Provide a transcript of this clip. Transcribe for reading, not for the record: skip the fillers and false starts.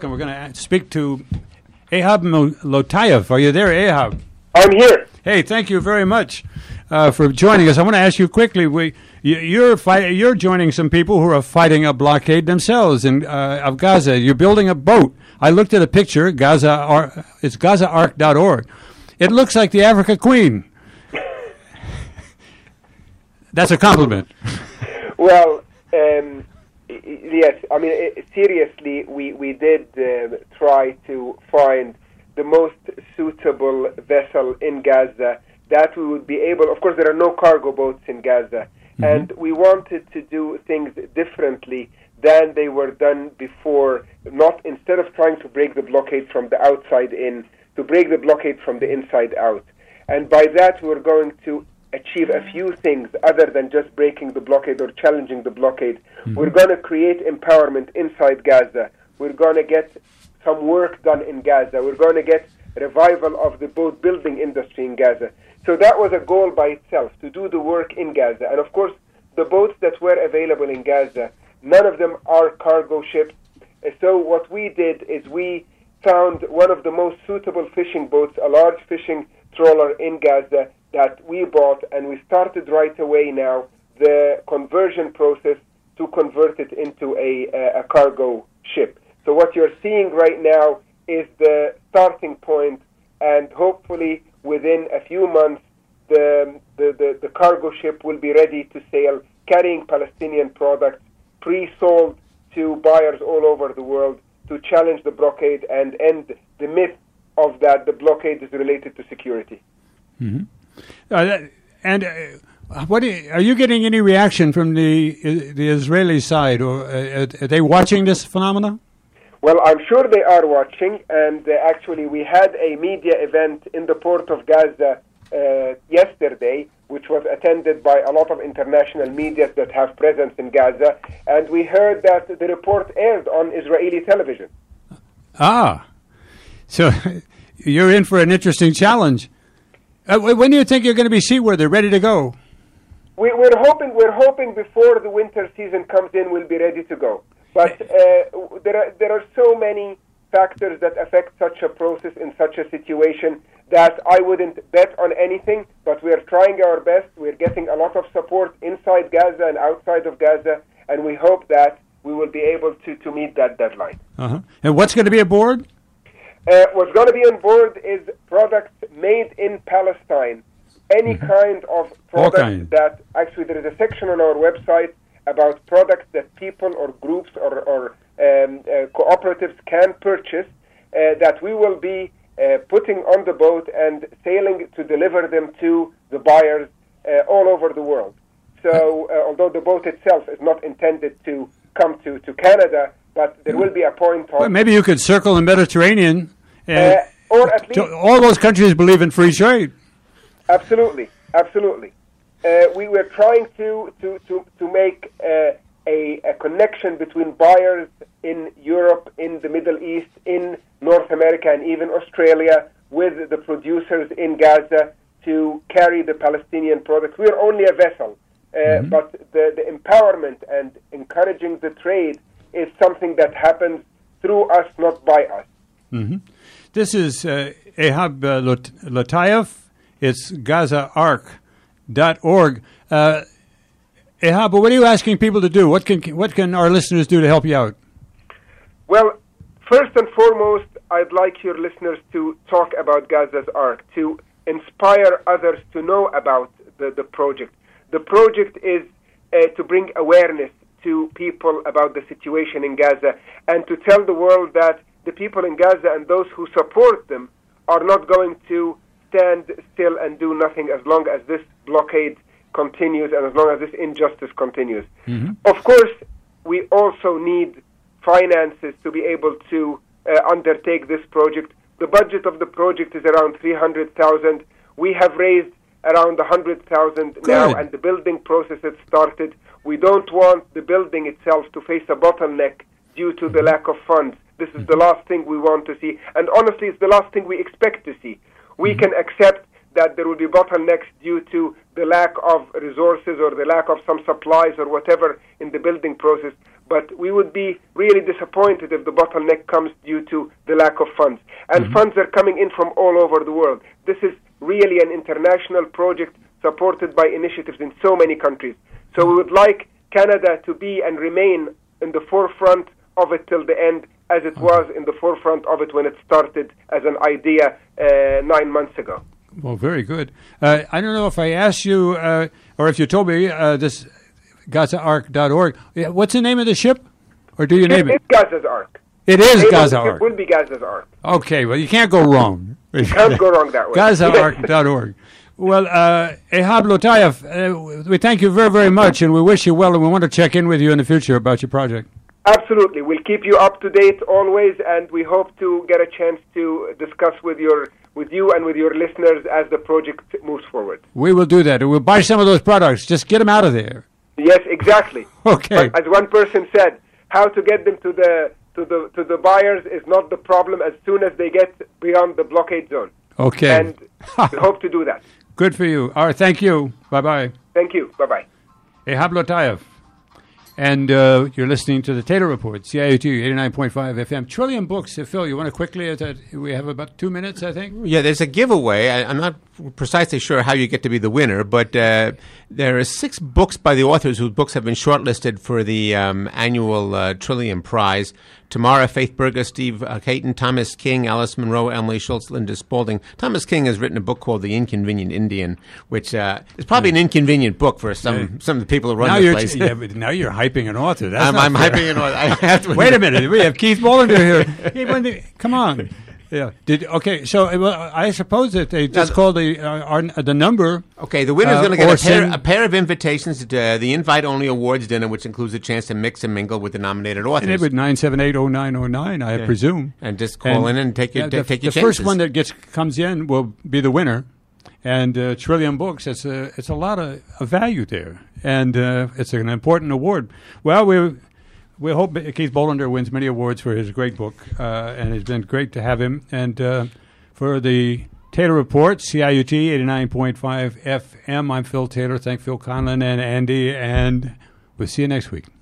and we're going to speak to Ehab Lotayev. Are you there, Ehab? I'm here. Hey, thank you very much for joining us. I want to ask you quickly. You're joining some people who are fighting a blockade themselves of Gaza. You're building a boat. I looked at a picture. It's GazaArk.org. It looks like the Africa Queen. That's a compliment. Well, yes. I mean, seriously, we did try to find the most suitable vessel in Gaza that we would be able. Of course, there are no cargo boats in Gaza, and we wanted to do things differently than they were done before. Not instead of trying to break the blockade from the outside in, to break the blockade from the inside out. And by that, we're going to achieve a few things other than just breaking the blockade or challenging the blockade. We're going to create empowerment inside Gaza. We're going to get some work done in Gaza. We're going to get revival of the boat building industry in Gaza. So that was a goal by itself, to do the work in Gaza. And of course, the boats that were available in Gaza, none of them are cargo ships. So what we did is we found one of the most suitable fishing boats, a large fishing trawler in Gaza that we bought, and we started right away now the conversion process to convert it into a cargo ship. So what you're seeing right now is the starting point, and hopefully within a few months the cargo ship will be ready to sail, carrying Palestinian products pre-sold to buyers all over the world to challenge the blockade and end the myth of that the blockade is related to security. Mm-hmm. Are you getting any reaction from the Israeli side, or are they watching this phenomenon? Well, I'm sure they are watching, and actually we had a media event in the port of Gaza yesterday, which was attended by a lot of international media that have presence in Gaza, and we heard that the report aired on Israeli television. Ah, so you're in for an interesting challenge. When do you think you're going to be seaworthy, ready to go? We're hoping before the winter season comes in, we'll be ready to go. But there are so many factors that affect such a process in such a situation that I wouldn't bet on anything, but we're trying our best. We're getting a lot of support inside Gaza and outside of Gaza, and we hope that we will be able to meet that deadline. Uh-huh. And what's going to be aboard? What's going to be on board is products made in Palestine. Any kind of product that, actually there is a section on our website about products that people or groups or cooperatives can purchase that we will be putting on the boat and sailing to deliver them to the buyers all over the world. So although the boat itself is not intended to come to Canada, but there will be a point on... Well, maybe you could circle the Mediterranean. Or at least... All those countries believe in free trade. Absolutely. We were trying to make a connection between buyers in Europe, in the Middle East, in North America, and even Australia, with the producers in Gaza to carry the Palestinian products. We are only a vessel, but the empowerment and encouraging the trade is something that happens through us, not by us. Mm-hmm. This is Ehab Lotayev. It's GazaArk.org. Ehab, what are you asking people to do? What can our listeners do to help you out? Well, first and foremost, I'd like your listeners to talk about Gaza's Ark, to inspire others to know about the project. The project is to bring awareness to people about the situation in Gaza and to tell the world that the people in Gaza and those who support them are not going to stand still and do nothing as long as this blockade continues and as long as this injustice continues. Mm-hmm. Of course, we also need finances to be able to undertake this project. The budget of the project is around $300,000. We have raised around $100,000 now, and the building process has started. We don't want the building itself to face a bottleneck due to the lack of funds. This is the last thing we want to see, and honestly, it's the last thing we expect to see. We can accept that there will be bottlenecks due to the lack of resources or the lack of some supplies or whatever in the building process, but we would be really disappointed if the bottleneck comes due to the lack of funds. And funds are coming in from all over the world. This is really an international project supported by initiatives in so many countries. So we would like Canada to be and remain in the forefront of it till the end, as it was in the forefront of it when it started as an idea 9 months ago. Well, very good. I don't know if I asked you or if you told me this GazaArk.org. What's the name of the ship? Or do you name it? It's Gaza's Ark. It is Gaza Ark. It will be Gaza's Ark. Okay, well, you can't go wrong. You can't go wrong that way. GazaArk.org. Well, Ehab Lotayev, we thank you very, very much, and we wish you well, and we want to check in with you in the future about your project. Absolutely. We'll keep you up to date always, and we hope to get a chance to discuss with you and with your listeners as the project moves forward. We will do that. We'll buy some of those products. Just get them out of there. Yes, exactly. Okay. But as one person said, how to get them to the buyers is not the problem as soon as they get beyond the blockade zone. Okay. And we hope to do that. Good for you. All right, thank you. Bye-bye. Thank you. Bye-bye. Ehab Lotayev. And you're listening to the Taylor Report, CIUT 89.5 FM. Trillium Books. Phil, you want to quickly, we have about 2 minutes, I think? Yeah, there's a giveaway. I'm not precisely sure how you get to be the winner, but there are 6 books by the authors whose books have been shortlisted for the annual Trillium Prize. Tamara Faith Berger, Steve Caton, Thomas King, Alice Munro, Emily Schultz, Linda Spaulding. Thomas King has written a book called The Inconvenient Indian, which is probably an inconvenient book for some of the people who run the place. But now you're hyping an author. That's I'm hyping an author. I have to Wait a minute. We have Keith Bollinger here. Come on. Yeah. So I suppose that they just called the number. Okay, the winner's going to get a pair of invitations to the invite-only awards dinner, which includes a chance to mix and mingle with the nominated authors. And it would 978-0909, I presume. And just call in and take your chances. The first one that comes in will be the winner. And Trillium Books, it's a lot of value there, and it's an important award. Well, we hope Keith Bollinger wins many awards for his great book, and it's been great to have him. And for the Taylor Report, CIUT 89.5 FM, I'm Phil Taylor. Thank Phil Conlon and Andy, and we'll see you next week.